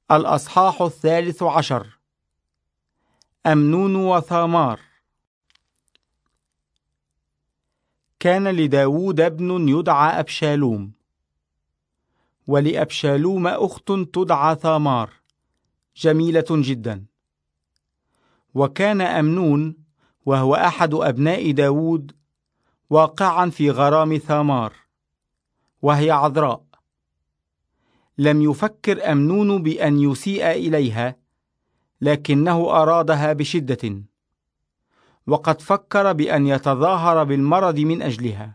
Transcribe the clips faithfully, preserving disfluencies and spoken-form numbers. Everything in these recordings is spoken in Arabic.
الأصحاح الثالث عشر. أمنون وثامار. كان لداود ابن يدعى أبشالوم، ولأبشالوم أخت تدعى ثامار جميلة جدا. وكان أمنون وهو أحد أبناء داود واقعا في غرام ثامار، وهي عذراء. لم يفكر أمنون بأن يسيء إليها، لكنه أرادها بشدة، وقد فكر بأن يتظاهر بالمرض من أجلها.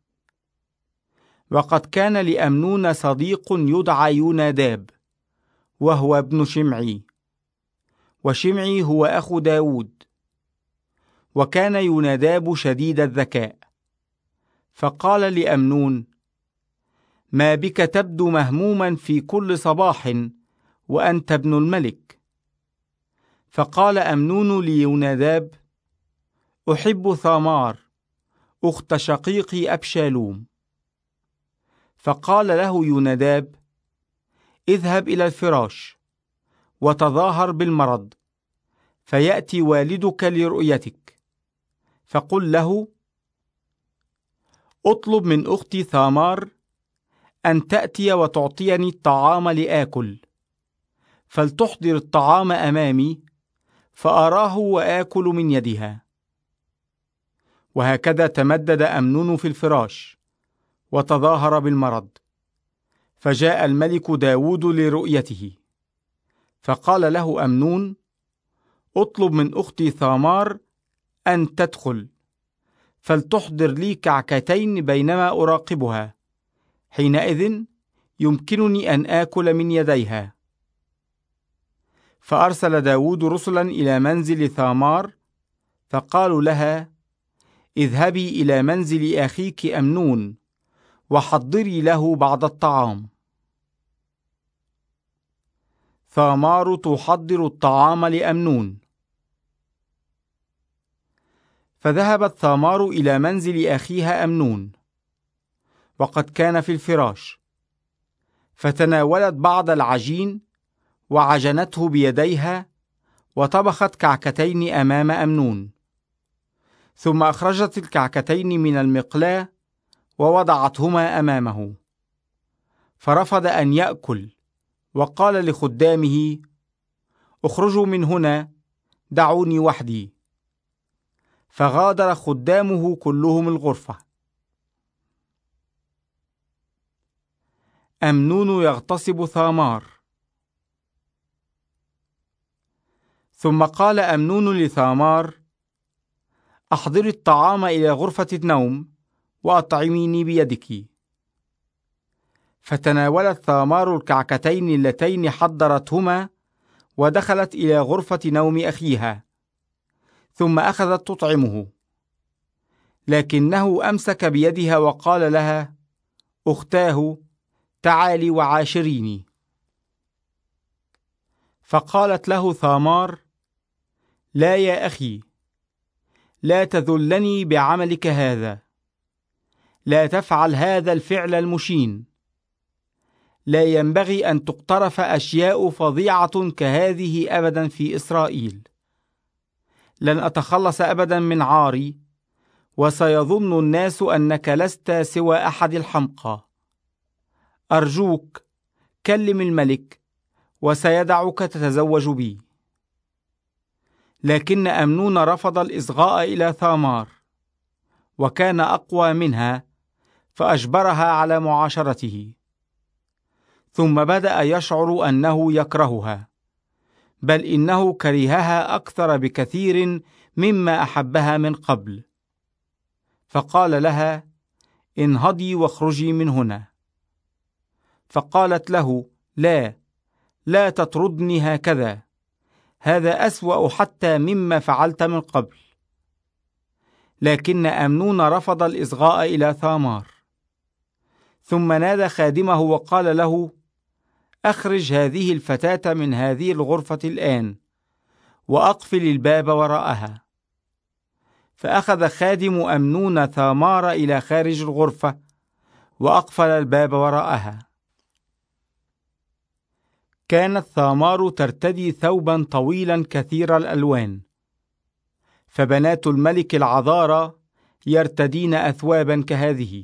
وقد كان لأمنون صديق يدعى يوناداب، وهو ابن شمعي، وشمعي هو أخو داود. وكان يوناداب شديد الذكاء، فقال لأمنون: ما بك تبدو مهموما في كل صباح وأنت ابن الملك؟ فقال أمنون ليوناداب: أحب ثامار أخت شقيقي أبشالوم. فقال له يوناداب: اذهب إلى الفراش وتظاهر بالمرض، فيأتي والدك لرؤيتك، فقل له: اطلب من أختي ثامار أن تأتي وتعطيني الطعام لآكل، فلتحضر الطعام أمامي فأراه وآكل من يدها. وهكذا تمدد أمنون في الفراش وتظاهر بالمرض. فجاء الملك داود لرؤيته، فقال له أمنون: اطلب من أختي ثامار أن تدخل، فلتحضر لي كعكتين بينما أراقبها، حينئذ يمكنني أن آكل من يديها. فأرسل داود رسلا إلى منزل ثامار، فقالوا لها: اذهبي إلى منزل أخيك أمنون وحضري له بعض الطعام. ثامار تحضر الطعام لأمنون. فذهبت ثامار إلى منزل أخيها أمنون، وقد كان في الفراش، فتناولت بعض العجين وعجنته بيديها، وطبخت كعكتين أمام أمنون، ثم أخرجت الكعكتين من المقلاة ووضعتهما أمامه، فرفض أن يأكل، وقال لخدامه: اخرجوا من هنا، دعوني وحدي. فغادر خدامه كلهم الغرفة. أمنون يغتصب ثامار. ثم قال أمنون لثامار: أحضري الطعام إلى غرفة النوم وأطعميني بيدك. فتناولت ثامار الكعكتين اللتين حضرتهما، ودخلت إلى غرفة نوم أخيها، ثم أخذت تطعمه، لكنه أمسك بيدها وقال لها: أختاه، تعالي وعاشريني. فقالت له ثامار: لا يا أخي، لا تذلني بعملك هذا، لا تفعل هذا الفعل المشين. لا ينبغي أن تقترف أشياء فظيعة كهذه أبدا في إسرائيل. لن أتخلص أبدا من عاري، وسيظن الناس أنك لست سوى أحد الحمقى. أرجوك كلم الملك، وسيدعك تتزوج بي. لكن أمنون رفض الإصغاء إلى ثامار، وكان أقوى منها، فأجبرها على معاشرته. ثم بدأ يشعر أنه يكرهها، بل إنه كرهها أكثر بكثير مما أحبها من قبل. فقال لها: انهضي واخرجي من هنا. فقالت له: لا، لا تطردني هكذا، هذا أسوأ حتى مما فعلت من قبل. لكن أمنون رفض الإصغاء إلى ثامار. ثم نادى خادمه وقال له: أخرج هذه الفتاة من هذه الغرفة الآن، وأقفل الباب وراءها. فأخذ خادم أمنون ثامار إلى خارج الغرفة، وأقفل الباب وراءها. كانت ثامار ترتدي ثوبا طويلا كثير الألوان، فبنات الملك العذارى يرتدين أثوابا كهذه،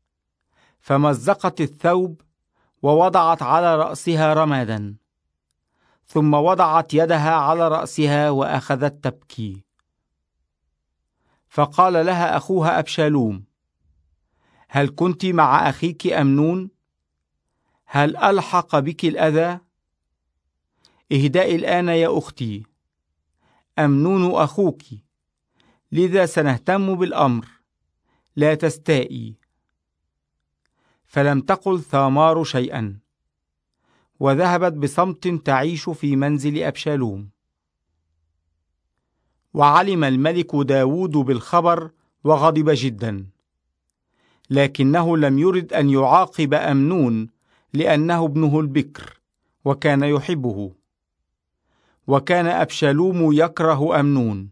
فمزقت الثوب ووضعت على رأسها رمادا، ثم وضعت يدها على رأسها وأخذت تبكي. فقال لها أخوها أبشالوم: هل كنت مع أخيك أمنون؟ هل ألحق بك الأذى؟ اهدئي الآن يا أختي، أمنون أخوك، لذا سنهتم بالأمر، لا تستائي. فلم تقل ثامار شيئا، وذهبت بصمت تعيش في منزل أبشالوم. وعلم الملك داود بالخبر وغضب جدا، لكنه لم يرد أن يعاقب أمنون لأنه ابنه البكر وكان يحبه، وكان أبشالوم يكره أمنون،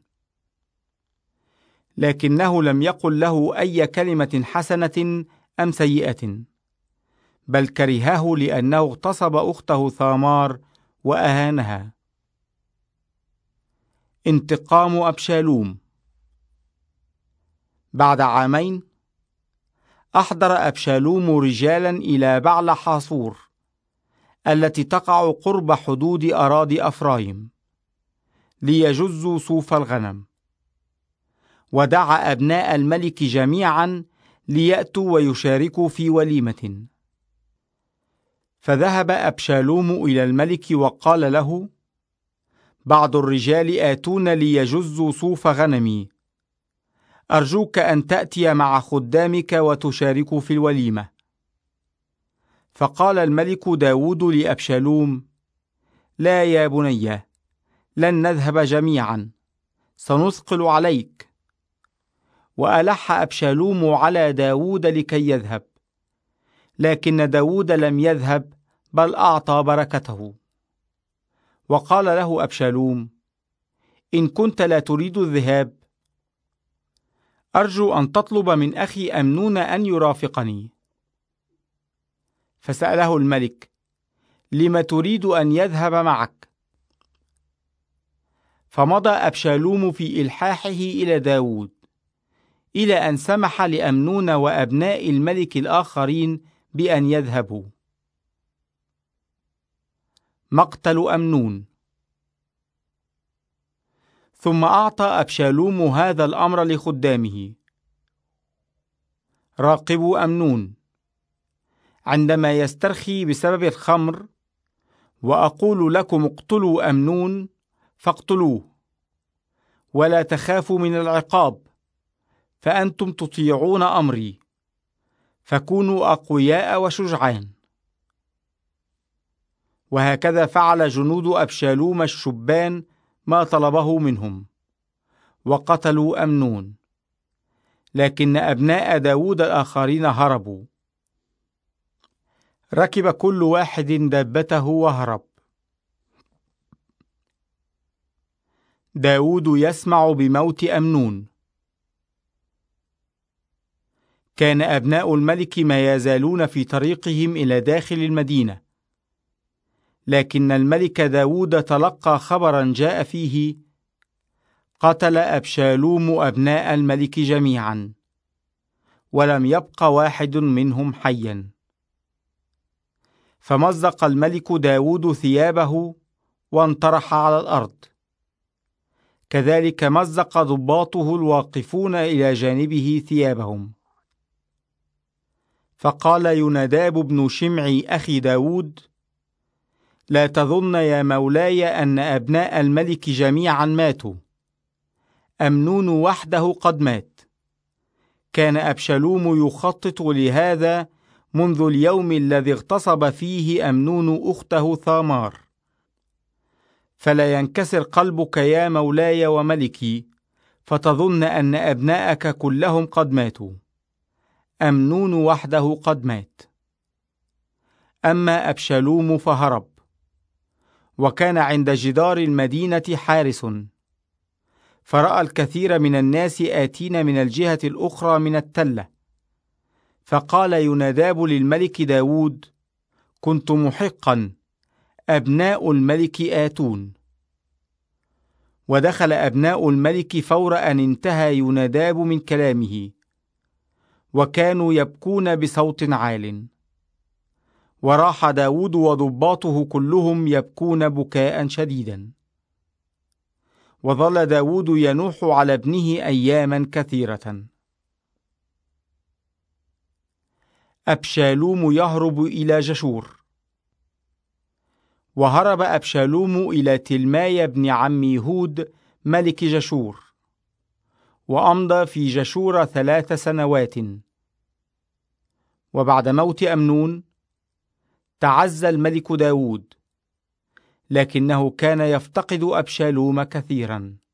لكنه لم يقل له أي كلمة حسنة أم سيئة، بل كرهه لأنه اغتصب أخته ثامار وأهانها. انتقام أبشالوم. بعد عامين أحضر أبشالوم رجالا إلى بعل حاصور التي تقع قرب حدود أراضي أفرايم ليجزوا صوف الغنم، ودعا أبناء الملك جميعا ليأتوا ويشاركوا في وليمة. فذهب أبشالوم إلى الملك وقال له: بعض الرجال آتون ليجزوا صوف غنمي، أرجوك أن تأتي مع خدامك وتشاركوا في الوليمة. فقال الملك داود لأبشالوم: لا يا بني، لن نذهب جميعا، سنثقل عليك. وألح أبشالوم على داود لكي يذهب، لكن داود لم يذهب، بل أعطى بركته. وقال له أبشالوم: إن كنت لا تريد الذهاب، أرجو أن تطلب من أخي أمنون أن يرافقني. فسأله الملك: لم تريد أن يذهب معك؟ فمضى أبشالوم في إلحاحه إلى داود، إلى أن سمح لأمنون وأبناء الملك الآخرين بأن يذهبوا. مقتل أمنون. ثم أعطى أبشالوم هذا الأمر لخدامه: راقبوا أمنون عندما يسترخي بسبب الخمر، وأقول لكم اقتلوا أمنون فاقتلوه، ولا تخافوا من العقاب، فأنتم تطيعون أمري، فكونوا أقوياء وشجعان. وهكذا فعل جنود أبشالوم الشبان ما طلبه منهم، وقتلوا أمنون، لكن أبناء داود الآخرين هربوا. ركب كل واحد دابته وهرب. داود يسمع بموت أمنون. كان أبناء الملك ما يزالون في طريقهم إلى داخل المدينة، لكن الملك داود تلقى خبرا جاء فيه: قتل أبشالوم أبناء الملك جميعا، ولم يبق واحد منهم حيا. فمزق الملك داود ثيابه وانطرح على الأرض، كذلك مزق ضباطه الواقفون إلى جانبه ثيابهم. فقال يوناداب بن شمعي أخي داود: لا تظن يا مولاي أن أبناء الملك جميعا ماتوا، أمنون وحده قد مات. كان أبشالوم يخطط لهذا منذ اليوم الذي اغتصب فيه أمنون أخته ثامار. فلا ينكسر قلبك يا مولاي وملكي، فتظن أن أبناءك كلهم قد ماتوا، أمنون وحده قد مات. أما أبشالوم فهرب، وكان عند جدار المدينة حارس، فرأى الكثير من الناس آتين من الجهة الأخرى من التلة. فقال يوناداب للملك داود: كنت محقا أبناء الملك آتون. ودخل أبناء الملك فور أن انتهى يوناداب من كلامه، وكانوا يبكون بصوت عال. وراح داود وضباطه كلهم يبكون بكاء شديدا. وظل داود ينوح على ابنه أياما كثيرة. أبشالوم يهرب إلى جشور. وهرب أبشالوم إلى تلماي بن عم يهود ملك جشور، وأمضى في جشور ثلاث سنوات. وبعد موت أمنون تعزى الملك داود، لكنه كان يفتقد أبشالوم كثيرا.